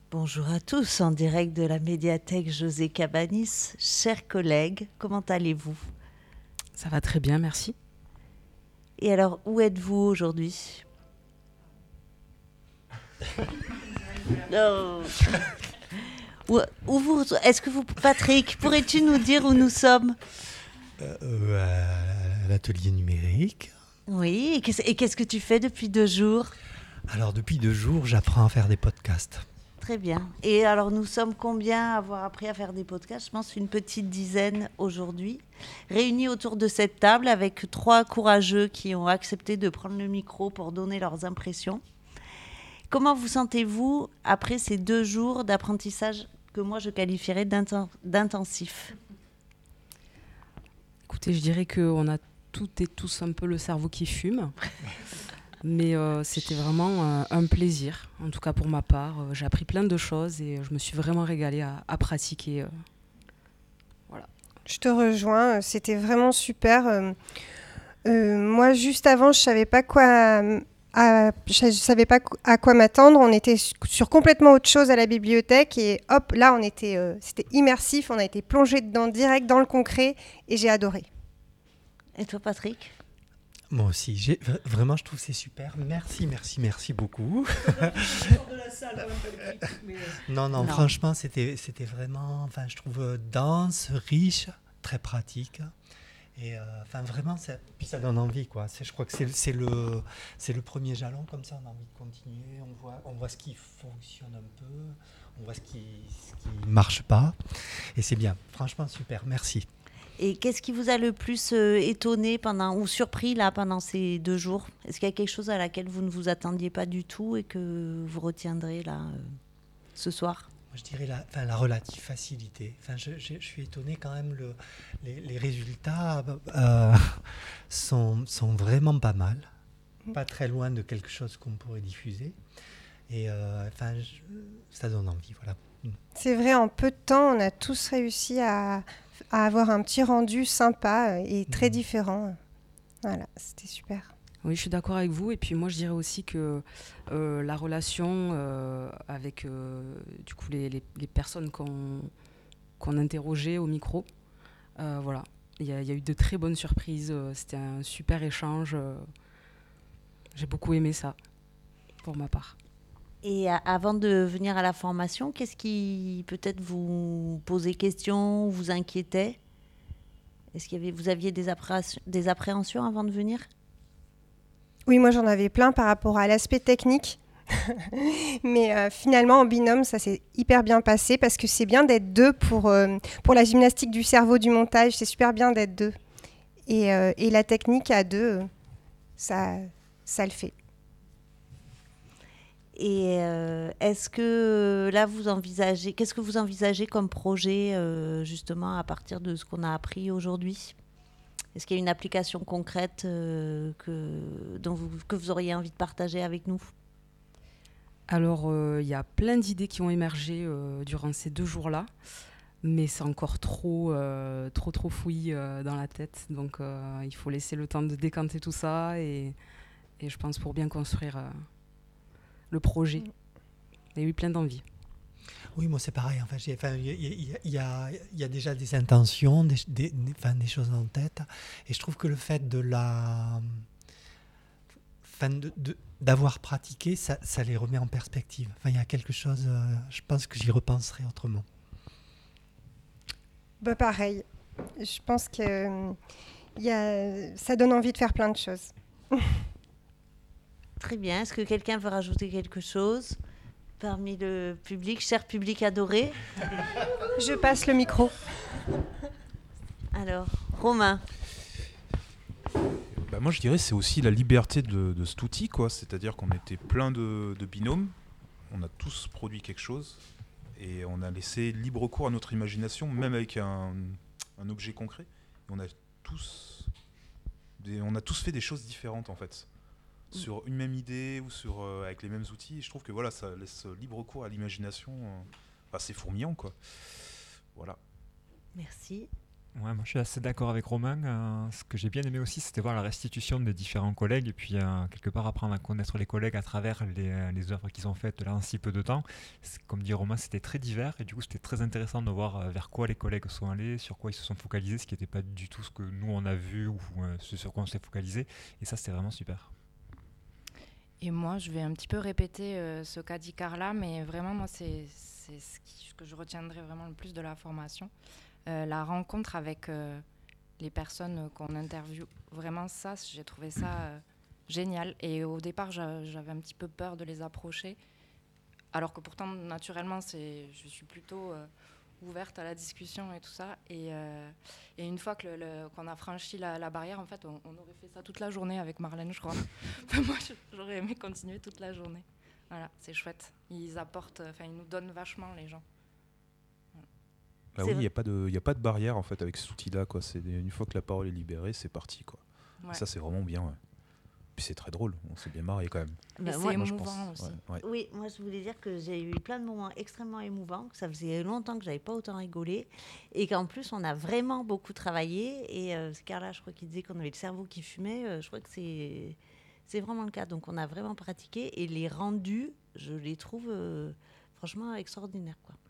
Bonjour à tous, en direct de la médiathèque José Cabanis. Chers collègues, comment allez-vous? Ça va très bien, merci. Et alors, où êtes-vous aujourd'hui? Non. Est-ce que vous, Patrick, pourrais-tu nous dire où nous sommes? À l'atelier numérique. Oui, et qu'est-ce que tu fais depuis 2 jours? Alors depuis 2 jours, j'apprends à faire des podcasts. Très bien. Et alors, nous sommes combien à avoir appris à faire des podcasts? Je pense une petite dizaine aujourd'hui, réunis autour de cette table avec 3 courageux qui ont accepté de prendre le micro pour donner leurs impressions. Comment vous sentez-vous après ces 2 jours d'apprentissage que moi je qualifierais d'intensif? Écoutez, je dirais qu'on a toutes et tous un peu le cerveau qui fume, mais c'était vraiment un plaisir, en tout cas pour ma part. J'ai appris plein de choses et je me suis vraiment régalée à pratiquer. Voilà. Je te rejoins, c'était vraiment super. Moi, juste avant, je savais pas je savais pas à quoi m'attendre. On était sur complètement autre chose à la bibliothèque et hop, là, c'était immersif. On a été plongé dedans direct dans le concret et j'ai adoré. Et toi, Patrick? Moi aussi, vraiment, je trouve que c'est super. Merci beaucoup. Non, franchement, c'était vraiment, enfin, je trouve dense, riche, très pratique. Et vraiment, puis ça donne envie, quoi. Je crois que c'est le premier jalon, comme ça, on a envie de continuer. On voit ce qui fonctionne un peu, on voit ce qui marche pas. Et c'est bien, franchement, super, merci. Et qu'est-ce qui vous a le plus étonné ou surpris là pendant ces 2 jours? Est-ce qu'il y a quelque chose à laquelle vous ne vous attendiez pas du tout et que vous retiendrez là ce soir? Moi, je dirais la relative facilité. Je suis étonné quand même, les résultats sont vraiment pas mal. Pas très loin de quelque chose qu'on pourrait diffuser. Et ça donne envie, voilà. C'est vrai, en peu de temps, on a tous réussi à avoir un petit rendu sympa et très différent. Voilà, c'était super. Oui, je suis d'accord avec vous. Et puis moi, je dirais aussi que la relation avec du coup, les personnes qu'on interrogeait au micro, voilà. Il y a eu de très bonnes surprises. C'était un super échange. J'ai beaucoup aimé ça, pour ma part. Et avant de venir à la formation, qu'est-ce qui peut-être vous posait question, vous inquiétait? Est-ce vous aviez des appréhensions avant de venir? Oui, moi j'en avais plein par rapport à l'aspect technique. Mais finalement, en binôme, ça s'est hyper bien passé parce que c'est bien d'être deux pour la gymnastique du cerveau du montage. C'est super bien d'être deux. Et la technique à deux, ça le fait. Et est-ce que là, qu'est-ce que vous envisagez comme projet justement à partir de ce qu'on a appris aujourd'hui? Est-ce qu'il y a une application concrète que vous auriez envie de partager avec nous? Alors, il y a plein d'idées qui ont émergé durant ces 2 jours-là, mais c'est encore trop fouillis dans la tête. Donc, il faut laisser le temps de décanter tout ça et je pense pour bien construire le projet. Il y a eu plein d'envie. Oui, moi c'est pareil. Il y a déjà des intentions, des choses en tête. Et je trouve que le fait d'avoir pratiqué, ça les remet en perspective. Il y a quelque chose, je pense que j'y repenserai autrement. Pareil. Je pense que ça donne envie de faire plein de choses. Très bien. Est-ce que quelqu'un veut rajouter quelque chose parmi le public, cher public adoré? Je passe le micro. Alors, Romain. Moi je dirais c'est aussi la liberté de cet outil, quoi. C'est-à-dire qu'on était plein de binômes, on a tous produit quelque chose et on a laissé libre cours à notre imagination, même avec un objet concret. Et on a tous fait des choses différentes en fait, sur une même idée ou avec les mêmes outils. Et je trouve que voilà, ça laisse libre cours à l'imagination. C'est fourmillant, quoi. Voilà. Merci. Ouais, moi je suis assez d'accord avec Romain. Ce que j'ai bien aimé aussi, c'était voir la restitution des différents collègues et puis quelque part apprendre à connaître les collègues à travers les œuvres qu'ils ont faites là en si peu de temps. Comme dit Romain, c'était très divers et du coup c'était très intéressant de voir vers quoi les collègues sont allés, sur quoi ils se sont focalisés, ce qui n'était pas du tout ce que nous on a vu ou ce sur quoi on s'est focalisé. Et ça c'était vraiment super. Et moi, je vais un petit peu répéter ce qu'a dit Carla, mais vraiment, moi, c'est ce que je retiendrai vraiment le plus de la formation. La rencontre avec les personnes qu'on interviewe. Vraiment, ça, j'ai trouvé ça génial. Et au départ, j'avais un petit peu peur de les approcher, alors que pourtant, naturellement, je suis plutôt ouverte à la discussion et tout ça. Et une fois qu'on a franchi la barrière, en fait, on aurait fait ça toute la journée avec Marlène, je crois. Moi, j'aurais aimé continuer toute la journée. Voilà, c'est chouette. Ils apportent, ils nous donnent vachement, les gens. Bah oui, il n'y a pas de barrière en fait avec cet outil-là, quoi. Une fois que la parole est libérée, c'est parti, quoi. Ouais. Ça, c'est vraiment bien, ouais. Puis c'est très drôle, on s'est bien marré quand même. Et c'est émouvant aussi. Ouais. Oui, moi je voulais dire que j'ai eu plein de moments extrêmement émouvants, que ça faisait longtemps que j'avais pas autant rigolé, et qu'en plus on a vraiment beaucoup travaillé. Et c'est Carla, je crois, qui disait qu'on avait le cerveau qui fumait. Je crois que c'est vraiment le cas. Donc on a vraiment pratiqué, et les rendus, je les trouve franchement extraordinaires, quoi.